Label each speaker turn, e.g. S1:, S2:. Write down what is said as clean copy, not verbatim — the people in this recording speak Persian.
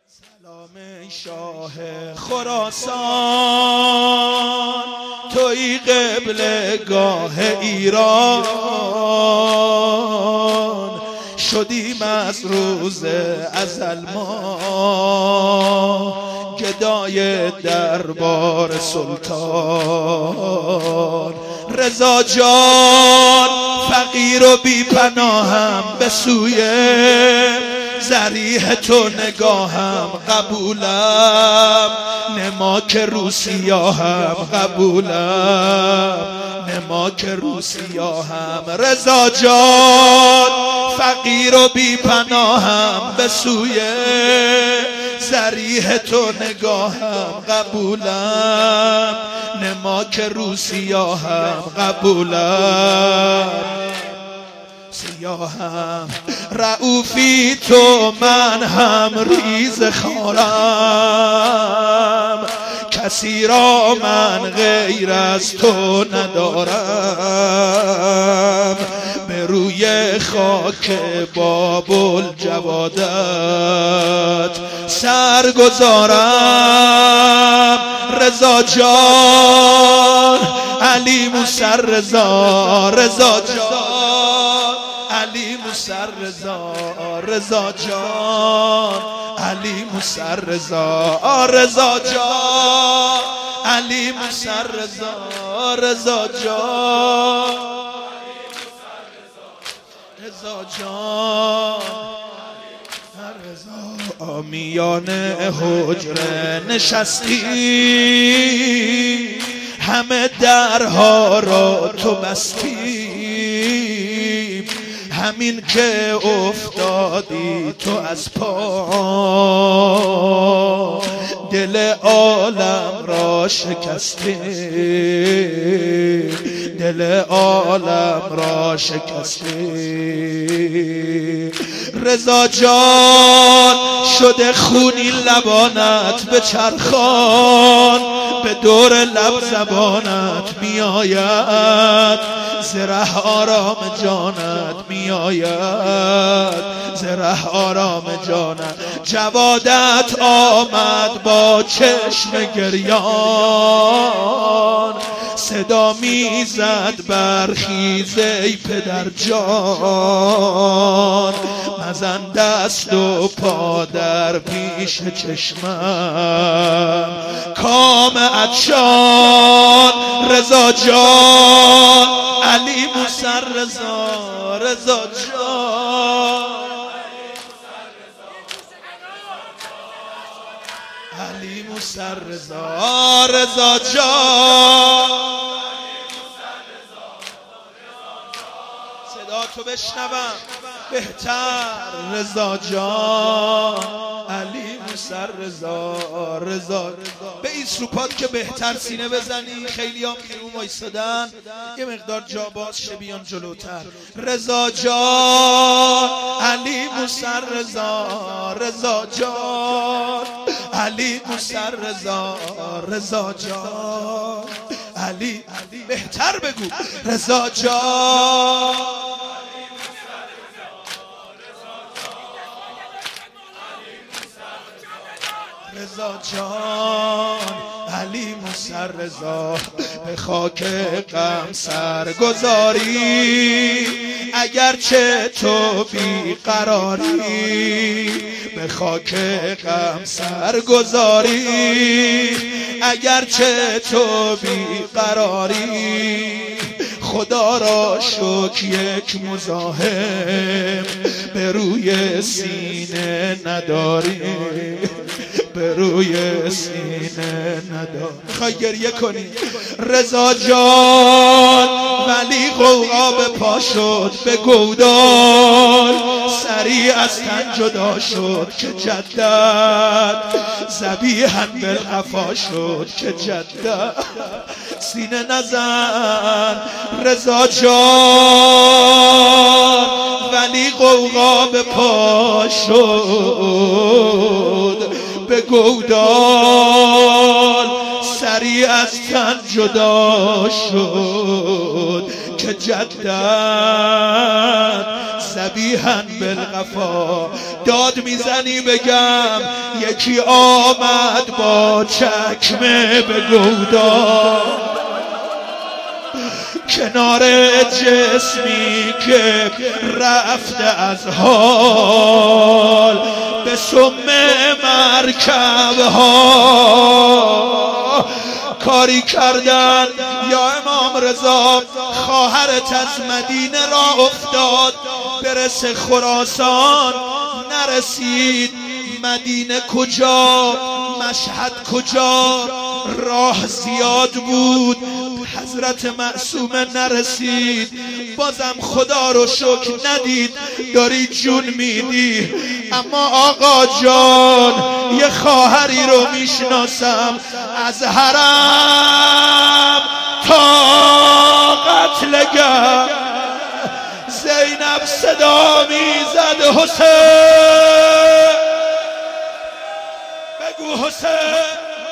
S1: سلام شاه خراسان، توی قبلگاه ایران، شدیم از روز ازل ما گدای دربار سلطان. رضا جان فقیر و بی پناهم، به سوی ذریح تو نگاهم قبولم، نماک روسیاهم قبولم، نماک روسیاهم. رضا جان فقیر و بی پناهم، به سوی ذریح تو نگاهم قبولم، نماک روسیاهم قبولم. سیاهم رعوفی تو من هم ریز خارم، کسی را من غیر از تو ندارم، به روی خاک بابل جوادت سر گذارم. رضا جان علی موسی رضا، رضا جان علی موسی رضا، رضا جان علی موسی رضا، رضا جان علی موسی رضا، رضا جان رضا جان رضا. آمیان حجره نشستی، همه درها را تو بستی، همین که افتادی تو از پا، دل عالم را شکستی، دل عالم را شکستی. رضا جان شده خونی لبانت به چرخان، به دور لب زبانت می آید، زره آرام جانت می آید، زره آرام جانت. جوادت آمد با چشم گریان، صدا می زد برخیز ای پدر جان، مزن دست و پا در پیش چشمم کام عطشان. رضا جان علی موسی رضا، رضا جان علی موسی رضا، رضا جان. صدا تو بشنوم بهتر. رضا جان علی موسی رضا، رضا. به این سوپات که بهتر سینه بزنی، خیلی هم بیرون وایستادن، یه مقدار جا باز شه بیان جلوتر. رضا جان علی موسی رضا، رضا جان علی موسی رضا، رضا جان علی. بهتر بگو رضا جان رضا جان علی موسی رضا. به خاک غم سر گذاری، اگرچه تو بی قراری، به خاک غم سر گذاری، اگرچه تو بی قراری. خدا را شکر یک مزاحم به روی سینه نداری، به روی سینه نداری. میخوای گریه کنی رضا جان، ولی غوغا به پا شد به گودال، سریع از تن جدا شد که جدت، ذبیحاً بالقفا شد که جدت. سینه نزن رضا جان، ولی غوغا به پا شد به گودال، سریع از تن جدا شد که جدت، ذبیحاً بالقفا داد میزنی بگم یکی آمد با چکمه به گودان کنار جسمی که رفته از حال به سم مرکب ها کاری کردن یا امام رضا خواهرت از مدینه را افتاد برسه خراسان نرسید مدینه کجا مشهد کجا راه زیاد بود حضرت معصومه نرسید بازم خدا رو شکر ندید داری جون میدی اما آقا جان یه خواهری رو میشناسم از حرم تا قتلگاه زینب صدا میزد حسین بگو حسین